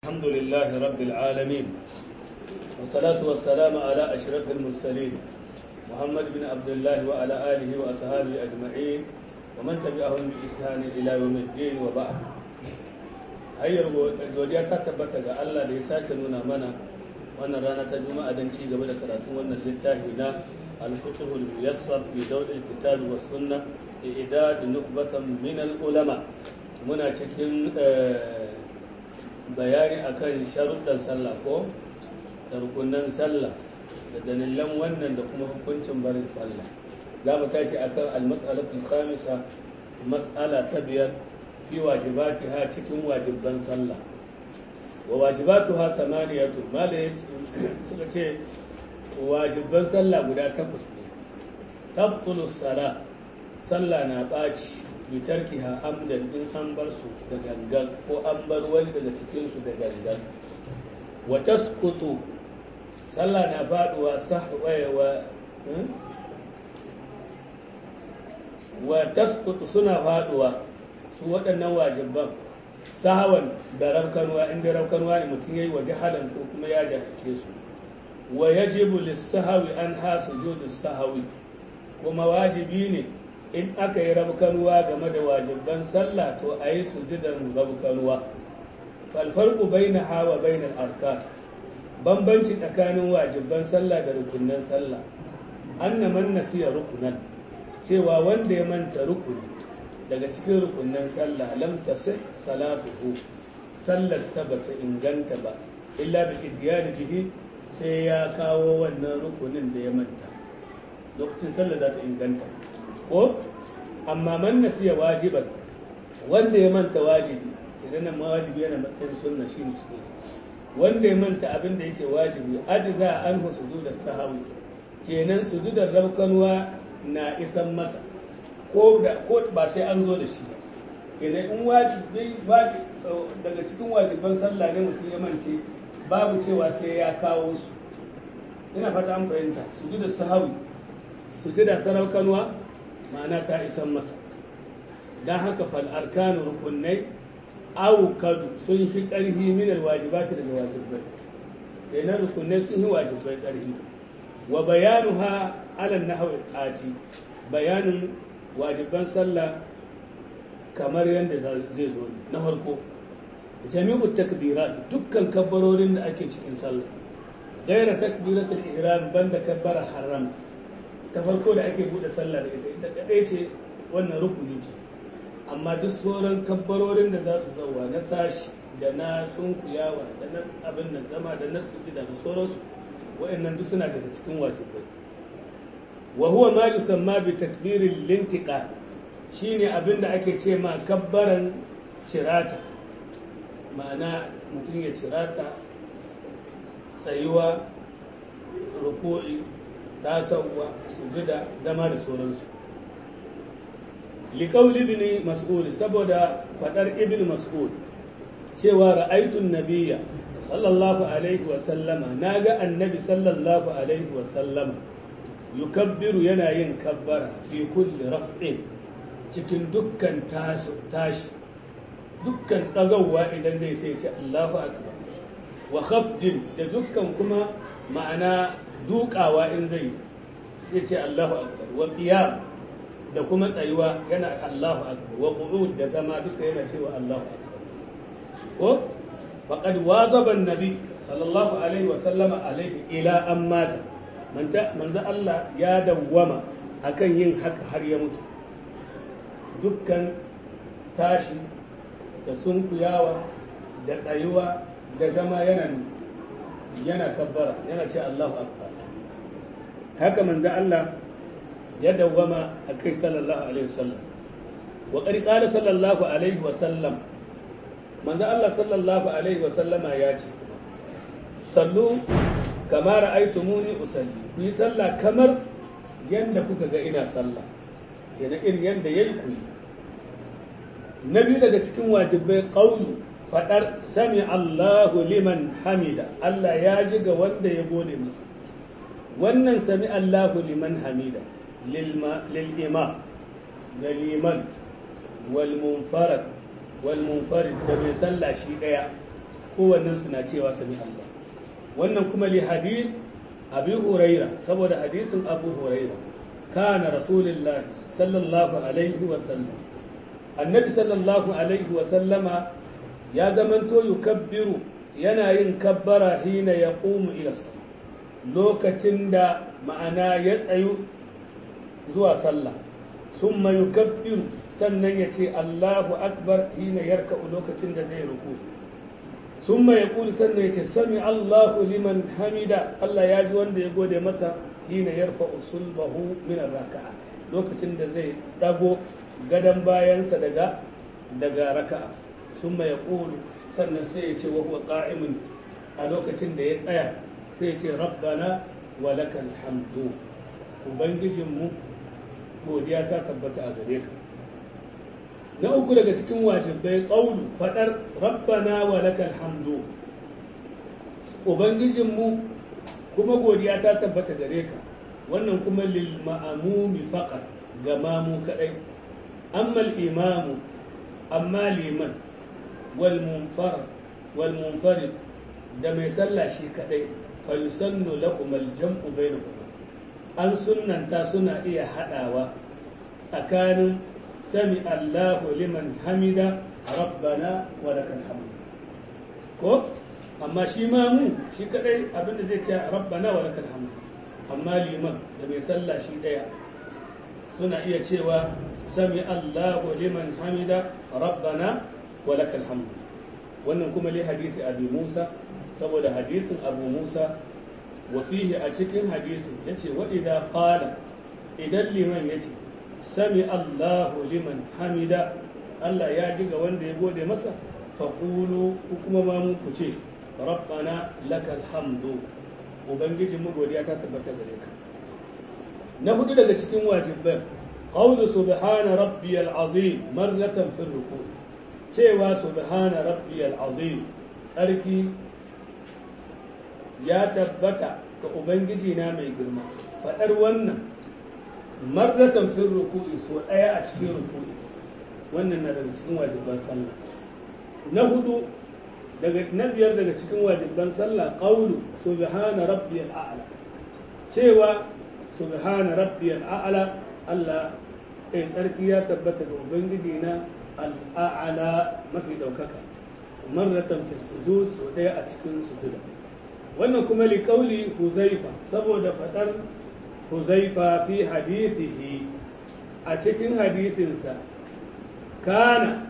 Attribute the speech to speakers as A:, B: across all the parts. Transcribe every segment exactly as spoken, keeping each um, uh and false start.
A: الحمد لله رب العالمين والصلاة والسلام على أشرف المرسلين محمد بن عبد الله وعلى آله وأصحابه أجمعين ومن تبعهم بإحسان إلى يوم الدين وبعد. هيا godiya ta tabbata ga Allah da ya sake nuna mana wannan rana ta Juma'a don ci gaba da karatun wannan littafi na al-fiqh al-muyassar fi dawl al-kitab wa sunnah i'dad nukbatan min al-ulama. Muna cikin bayani akan sharuɗan sallah ko da rukunan sallah da dalilan wannan da kuma hukuncin barin sallah. Za mu tashi akan al-mas'alatu al-khamisa, mas'ala ta biyar fi wajibatiha cikin wajibban sallah. Wa wajibatuha thamaniyatu, malai suka ce wajibban sallah guda takwas ne. Tabtulu salah, sallah na ɓaci bi tarkiha amdan in an bar su da gangan ko an bar wani daga cikin su da gangan. Wa tasqutu, sallah na faduwa sahwa wa wa tasqutu suna faduwa su waɗannan wajibban sahawan da rabkanwa, inda rabkanwa ne mutum yayi wa jahalan ko kuma ya jahilce su. Wa yajibu lis-sahwi an ha sujudus sahwi, kuma wajibi ne in aka yi rabkanwa game da wajibban sallah to a yi sujudan rabkanwa. Falfarku bai na hawa bai na arka, bambanci tsakanin wajibban sallah da rukunan sallah. An na man nasiya rukunan, cewa wanda ya manta rukuni daga cikin rukunan sallah lam tasih salatuhu, sallar sa bata inganta ba illa bil ityani bihi, sai ya kawo wannan rukunin da ya manta lokacin sallah za ta inganta. Ko amma man nasiya wajiban, wanda ya manta wajibi, idan nan ma wajibi yana matsayin sunna shi ne suke, wanda ya manta abin da yake wajibi ajza anhu sujudus sahwi, kenan sujudar rabkanwa na isan masa ko da ko ba sai an zo da shi. Kenan in wajibi daga cikin wajiban sallah ne mutum ya mance, babu cewa sai ya kawo su. Ina fata an fahimta, sujudus sahwi sujuda ta rabkanwa ma'ana ta isan masa. don haka fal arkanu rukunai aukadu sun fi ƙarfi min alwajibati daga wajibai, kenan rukunai sun yi wajibai ƙarfi. Wa bayanuha ala nahwi ati, bayanin wajiban sallah kamar yadda zai zo. Na farko jami'u takbirat, dukkan kabbarorin da ake cikin sallah, gaira takbiratul ihram, banda kabbara haram ta farko da ake bude sallah da ita, ita kadai ce wannan rukuni ce. Amma duk sauran kabbarorin da za su zauwa na tashi da na sunkuyawa da na abin nan zama da na sujida da sauransu, wa'annan duk suna daga cikin wajibai. Wa huwa ma yusamma bi takbiril lintiqa, shine abin da ake ce ma kabbaran cirata, ma'ana mutum ya cirata, tsayuwa, ruku'i, tasawa, sujida, zama da sauransu. liƙauli ibn mas'ud, saboda faɗar ibn mas'ud cewa ra'aitun nabiyya sallallahu alaihi wa sallama, naga annabi sallallahu alaihi wa sallama yukabbiru, yana yin kabbara fi kulli raf'in, cikin dukkan tashi, dukkan ɗagawa idan zai sai ce Allahu akbar, wa khafdin, da dukkan kuma ma'ana dukawa in zai ya ce Allahu akbar, wa qiyam, da kuma tsayuwa yana Allahu akbar, wa qu'ud, da zama duka yana cewa Allahu akbar. Ko faqad wazaba an-nabi sallallahu alaihi wa sallama alaihi ila an mata, manzo Allah ya dawwama akan yin haka har ya mutu. Dukkan tashi da sunkuyawa da tsayuwa da zama yana yana kabbara, yana ce Allahu akbar. Haka manzo Allah ya dawwama a kai sallallahu alaihi wasallam. Wa qad qala sallallahu alaihi wasallam, manzo Allah sallallahu alaihi wasallama ya ce, sallu kama ra'aytumuni usalli, ku yi sallah kamar yanda kuka ga ina sallah, kenan irin yanda yayi ku yi. Na biyu daga cikin wajibai qawlu, fadar sami Allahu liman hamida, Allah ya ji ga wanda ya gode masa. Wannan sami Allahu liman hamida للإمام للإمام والمنفرد والمنفرد da mai sallah shi daya kowannen suna cewa sami Allah. Wannan kuma li hadith Abi Huraira, saboda hadisin Abu Huraira, kana Rasulullah sallallahu alaihi wa sallam, annabi sallallahu alaihi wa sallama ya zamanto yukabbiru, yana yin kabbara hina yaqumu ila salat, lokacin da ma'ana ya tsayu zuwa sallah, summa yukabbiru, sannan ya ce Allahu akbar hina yarka'u, lokacin da zai ruku, summa yaqulu, sannan ya ce sami Allahu liman hamida, Allah ya ji wanda ya gode masa, hina yarfa'u sulbahu min raka'a, lokacin da zai dago gadan bayansa daga daga raka'a, summa yaqulu, sannan sai ya ce wa huwa qa'imun, a lokacin da ya tsaya sai ya ce rabbana wa lakal hamdu, ubangijinmu godiya ta tabbata a gare ka. Na uku daga cikin wajibai ƙaulu faɗar rabbana wa lakal hamdu, ubangijinmu kuma godiya ta tabbata gare ka. Wannan kuma lil ma'amumi faqat, ga mamu kadai. Amma al-imamu, amma liman wal munfarid wal munfarid da mai sallah shi kadai, fa yusannu lakum al-jam'u bainakum, an sunnanta suna iya hadawa tsakanin sami Allahu liman hamida rabbana wa lakal hamd, ko amma shi ma mu shi kadai abinda zai ce rabbana wa lakal hamd, amma liman da mai sallah shi daya suna iya cewa sami Allahu liman hamida rabbana wa lakal hamd. Wannan kuma li hadisi Abi Musa, saboda hadisin Abu Musa, wa fihi, a cikin hadisin yace wa idza qala, idan liman yace sami Allahu liman hamida, Allah ya ji ga wanda ya gode masa, faqulu, kuma ma mu ku ce rabbana lakal hamdu, ubangijin mu godiya ta tabbata gare ka. Na hudu daga cikin wajiban qawlu subhana rabbiyal azim marratan fi ruku', cewa subhana rabbiyal azim, tsarki ya tabbata ga ubangiji na mai girma, fadar wannan marratan fi ruku'i, so daya a cikin ruku'i, wannan na daga cikin wajiban sallah. Na hudu daga na biyar daga cikin wajiban sallah qawlu subhana rabbiyal a'la, cewa subhana rabbiyal a'la, Allah ai tsarki ya tabbata ga ubangiji na al'a'la, mafi daukaka, marratan fi sujud, so daya a cikin sujuda. Wannan kuma li qawli Huzaifa, saboda fadar Huzaifa fi hadithihi, a cikin hadithinsa, kana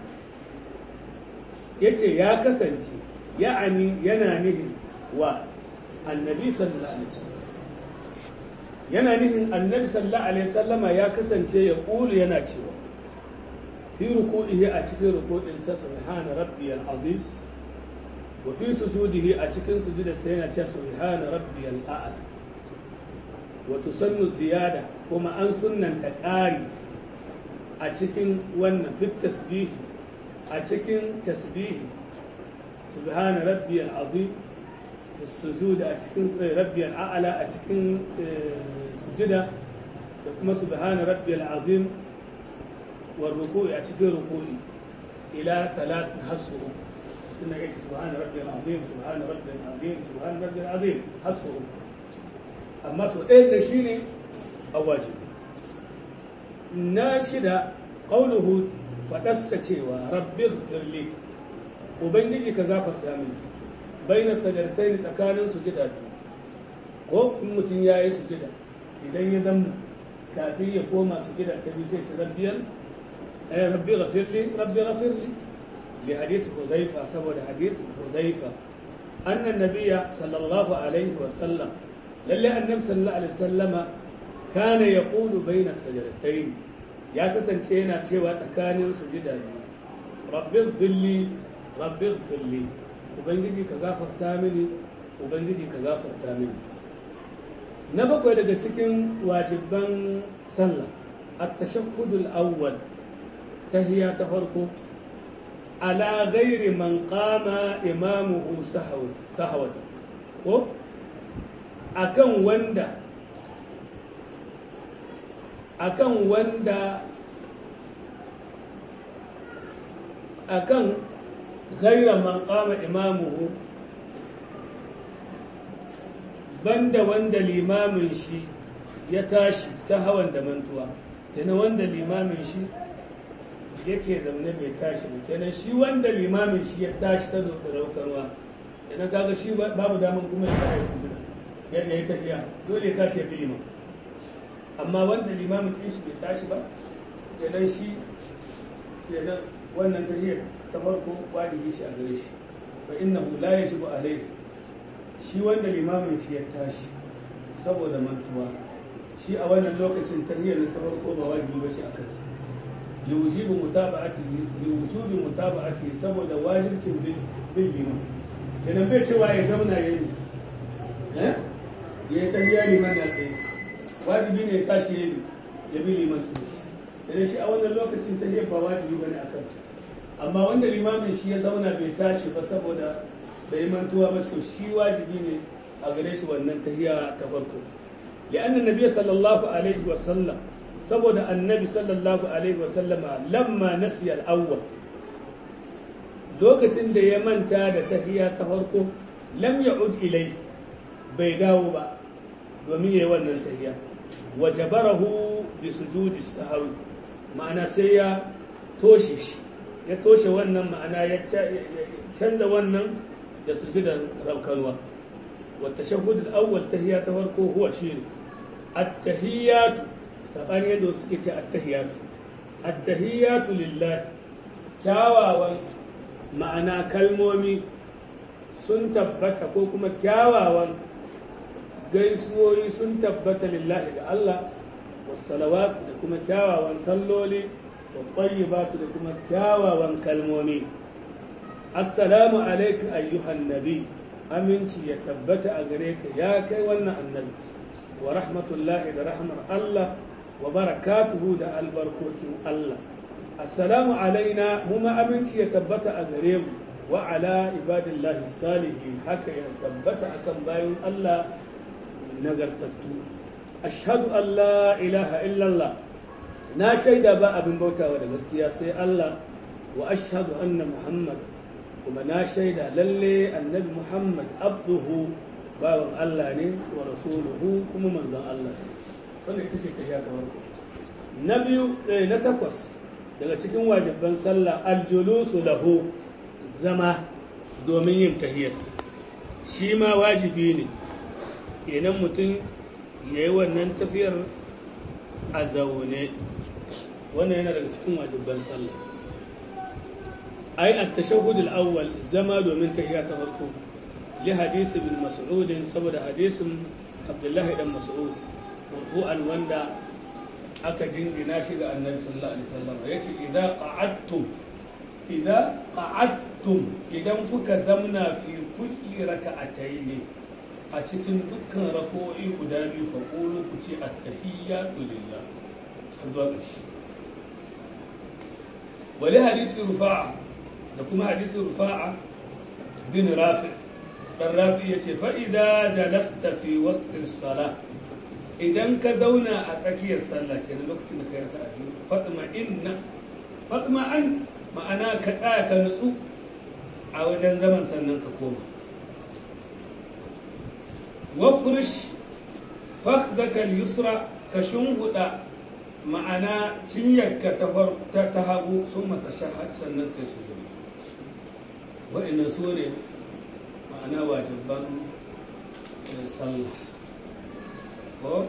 A: yace ya kasance, ya'ani yana nihin wa annabi sallallahu alaihi wasallam, yana nihin annabi sallallahu alaihi wasallama ya kasance ya kulu, yana cewa fi ruku'ihi, a cikin ruku'insa, subhana rabbiyal azim, wa fi sujudihi, a cikin sujudarsa yana cewa subhana rabbiyal a'la. wa tusannu ziyada, kuma an sunnanta ƙari a cikin wannan fit tasbihi, a cikin tasbihi subhana rabbiyal azim, fi sujud, a cikin rabbiyal a'la, a cikin sujuda, da kuma subhana rabbiyal azim wa ruku'i, a cikin ruku'i, ila thalath hasu, tunda yake subhana rabbiyal azim, subhana rabbiyal azim, subhana rabbiyal azim hasu, amma so ɗaya da shi ne a wajibi. Na shida ƙauluhu, faɗarsa cewa rabbi ghfirli, ubangiji ka gafarta mini, baina sajartai, tsakanin sujida biyu, ko in mutum ya yi sujida, idan ya zama kafin ya koma sujida ta biyu sai ta rabbiyal rabbi ghfirli rabbi ghfirli, bi hadisi Huzaifa, saboda hadisi Huzaifa, annan nabiyya sallallahu alaihi wa sallam, lalle annabi sallallahu alaihi wasallama kana yaqulu baina sajdatayn, ya kasance yana cewa tsakanin sujida biyu, rabbi ighfirli rabbi ighfirli, ubangiji ka gafarta mini, ubangiji ka gafarta mini. Na bakwai daga cikin wajiban sallah at-tashahhud al-awwal, tahiyya ta farko, ala ghairi man qama imamuhu sahwan sahwan, ko akan wanda akan wanda akan ghayra man qama imamuhu banda wanda limamin shi ya tashi sahawan da mantuwa kenan wanda limamin shi yake zaune bai tashi ba kenan shi wanda limamin shi ya tashi ta da raukarwa kenan kaga shi babu daman kuma ya tashi su jira yadda ya tafiya dole ya tashi ya bi liman amma wanda limamin ɗin shi bai tashi ba kenan shi kenan wannan tahiyar ta farko wajibi shi a gare shi fa innahu la yajibu alayhi shi wanda limamin shi ya tashi saboda mantuwa shi a wannan lokacin tahiyar ta farko ba wajibi ba shi a kansa liwujubi mutaba'ati liwujubi mutaba'ati saboda wajibcin bin liman kenan bai cewa ya zauna yayi eh ya tahiya liman ya tsaye wajibi ne ya tashi yayi ya bi liman kenan shi a wannan lokacin tahiyar ba wajibi bane a kansa amma wanda limamin shi ya zauna bai tashi ba saboda bai mantuwa ba to shi wajibi ne a gare shi wannan tahiya ta farko li'anna nabiy sallallahu alaihi wa sallam saboda annabi sallallahu alaihi wa sallama lamma nasiya al-awwal lokacin da ya manta da tahiya ta farko lam ya'ud ilai bai dawo ba domin yayi wannan tahiya wa jabarahu bi sujudi sahwi ma'ana sai ya toshe shi ya toshe wannan ma'ana ya canza wannan da sujudar raukarwa wata shahudul awwal tahiyya ta farko huwa shine at-tahiyyatu sabani yadda suke ce at-tahiyyatu at-tahiyyatu lillahi kyawawan ma'ana kalmomi sun tabbata ko kuma kyawawan gaisuwoyi sun tabbata lillahi da Allah wassalawatu da kuma kyawawan salloli wa tayyibatu da kuma kyawawan kalmomi assalamu alayka ayyuhan nabi aminci ya tabbata a gare ka ya kai wannan annabi wa rahmatullahi da rahmar Allah wa barakatuhu da albarkokin Allah assalamu alaina kuma aminci ya tabbata a gare mu wa ala ibadillahi salihin haka ya tabbata akan bayan Allah nagartattu ashhadu an la ilaha illallah na shaida ba abin bautawa da gaskiya sai Allah wa ashhadu anna muhammad kuma na shaida lalle annabi muhammad abduhu bawan Allah ne wa rasuluhu kuma manzon Allah wannan ita ce tafiya ta farko na biyu na takwas daga cikin wajibban sallah aljulusu lahu zama domin yin tahiyya shi ma wajibi ne kenan mutum ya yi wannan tafiyar a zaune wannan yana daga cikin wajibban sallah ai at-tashahhud al-awwal zama domin tahiyya ta farko li hadisi bin mas'ud saboda hadisin abdullahi dan mas'ud marfu'an wanda aka jingina shi ga annabi sallallahu alaihi wasallam yace idza qa'adtum idza qa'adtum idan kuka zamna fi kulli raka'atayn a cikin dukkan rako'i guda biyu fa qulu ku ce at-tahiyyatu lillah zuwa ƙarshe wali hadisi rufa'a da kuma hadisi rufa'a bin rafi dan rafi yace fa idza jalasta fi waqti as-salah idan ka zauna a tsakiyar sallah kenan lokacin da kai raka'a biyu fatma inna fatma an ma'ana ka tsaya ka nutsu a wajen zaman sannan ka koma wafrish fakhdaka al-yusra ka shunguda ma'ana cinyarka ta ta hagu sun mata shahad sannan kai su gaba wa'annan su ne ma'ana wajibban sallah ko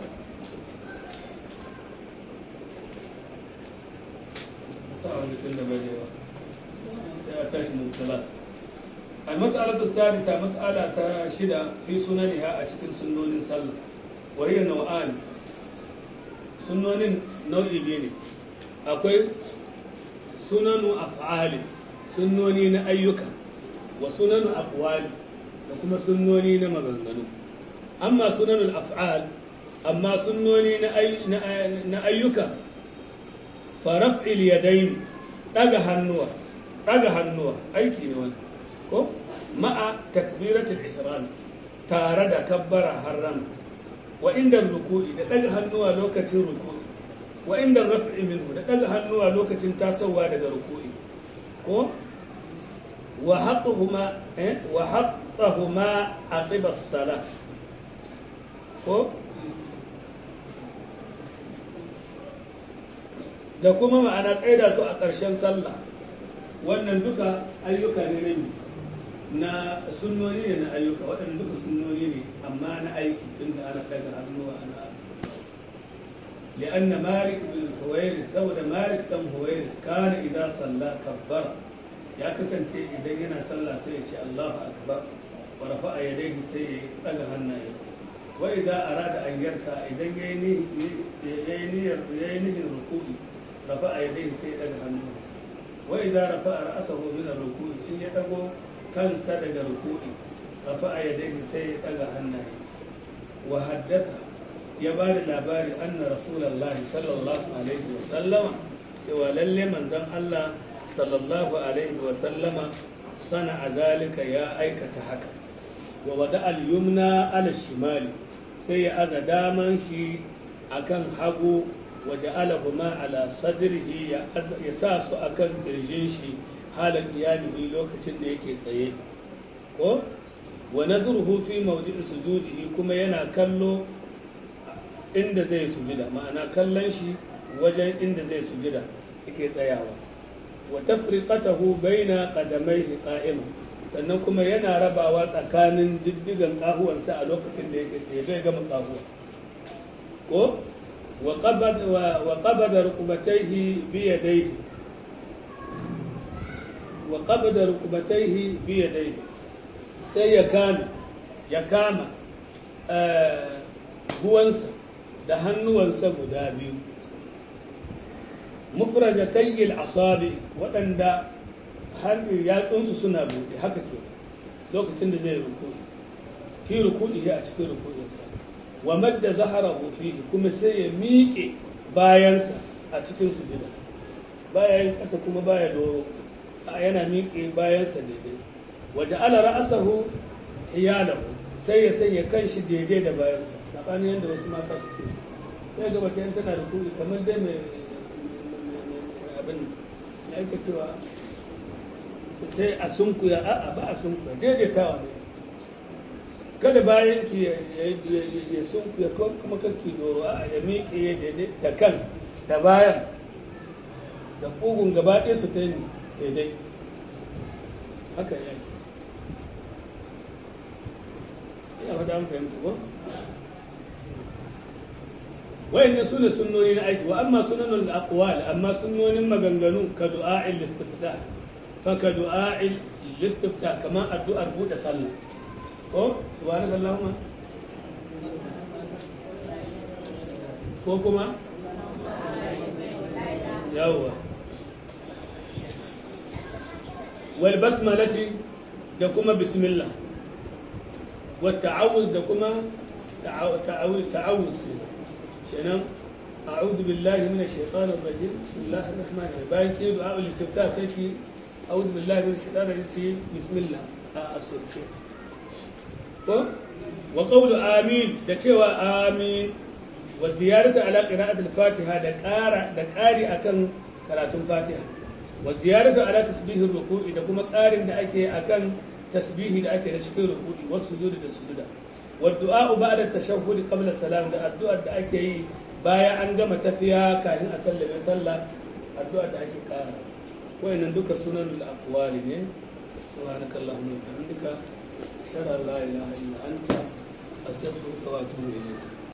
A: sa'a mutum da bai yawa sai a tashi mun salat المسألة السادسة مسألة شدة في سننها أشكل سنون صلى وهي نوعان سنون نوعي بيني أقول سنن أفعال سنونين أيك وسنن أقوال وكما سنونين مغنغنو أما سنن الأفعال أما سنونين أيك فرفع اليدين تجه النوع تجه النوع أيكي نوع ko ma'a takbiratul ihram tare da kabbara haram wa inda ruku'i da daga hannuwa lokacin ruku'i wa inda raf'i minhu da daga hannuwa lokacin tasowa daga ruku'i ko wa haqqahuma eh wa haqqahuma aqiba as-salah ko da kuma ma'ana tsaida su a ƙarshen sallah wannan duka ayyuka ne na na sunnoni ne na ayyuka waɗanda duka sunnoni ne amma na aiki tunda ana ɗaga hannuwa ana لأن مالك بن الحويرث ثود مالك بن الحويرث كان إذا صلى كبر يا كسن شيء إذا جينا صلى سيئة الله أكبر ورفع يديه سيئة أجه الناس وإذا أراد أن يركع إذا يني يني يني الركوع رفع يديه سيئة أجه الناس وإذا رفع رأسه من الركوع إن يدعو كان سدد الركوع رفع يديه سيئة أجه الناس وحدث ya ba da labari anna rasulallah sallallahu alaihi wa sallama cewa lalle manzon Allah sallallahu alaihi wa sallama sana zalika ya aikata haka wa wada al-yumna ala shimali sai ya aza daman shi akan hagu wa ja'alahuma ala sadrihi ya sa su akan kirjin shi halin iyalihi lokacin da yake tsaye ko wa nazruhu fi mawdi'i sujudihi kuma yana kallo inda zai sujida ma'ana kallon shi wajen inda zai sujida yake tsayawa wa tafriqatahu baina qadamayhi qa'ima sannan kuma yana rabawa tsakanin diddigan kahuwansa a lokacin da yake tsaye bai gama kahuwa ko wa qabad wa qabada rukbatayhi bi yadayhi wa qabada rukbatayhi bi yadayhi sai ya kama ya kama buwansa da hannuwansa guda biyu mufrajatayil asabi waɗanda hannu yatsunsu suna buɗe haka ke lokacin da zai ruku'i fi ruku'i a cikin ruku'insa wa madda zaharahu fihi kuma sai ya miƙe bayansa a cikin sujud bayan ƙasa kuma baya doro yana miƙe bayansa daidai wa ja'ala ra'sahu hiyalahu sai ya sanya kanshi daidai da bayansa tsakanin yadda wasu mata suke sai ga mace yan tana da kuɗi kamar dai mai abin ya aika cewa sai a sunkuya a'a ba a sunkuya daidaitawa ne kada bayan ki ya sunkuya kuma kakki doro a'a ya miƙe ya daidai da kan da bayan da ƙugun gaba ɗaya su ta yi daidai haka ya yi ina fata an fahimta ko wayanne sune sunnoni na aiki wa amma sunanul aqwal amma sunnonin maganganu ka du'a'il istiftah fa ka du'a'il istiftah kama addu'ar buɗe sallah ko subhanallahumma ko kuma yawa wal basmalati da kuma bismillah wa ta'awuz da kuma ta'awuz ta'awuz kenan a'udhu billahi minash shaitanir rajim bismillahir rahmanir rahim bayan ke du'a ul istiftah sai ki a'udhu billahi minash shaitanir rajim bismillah a asirce ko wa qawlu amin da cewa amin wa ziyaratu ala qira'atil fatiha da ƙara da ƙari akan karatun fatiha wa ziyaratu ala tasbihir ruku'i da kuma ƙarin da ake akan tasbihi da ake da cikin ruku'i wasu sujudi da sujuda والدعاء بعد التشهد قبل السلام ده الدعاء da ake yi bayan an gama tafiya kafin a sallame sallah addu'a da ake kara wayannan duka sunan al-aqwali ne subhanakallahumma wa bihamdika ashhadu an la ilaha illa anta astaghfiruka wa atubu ilayk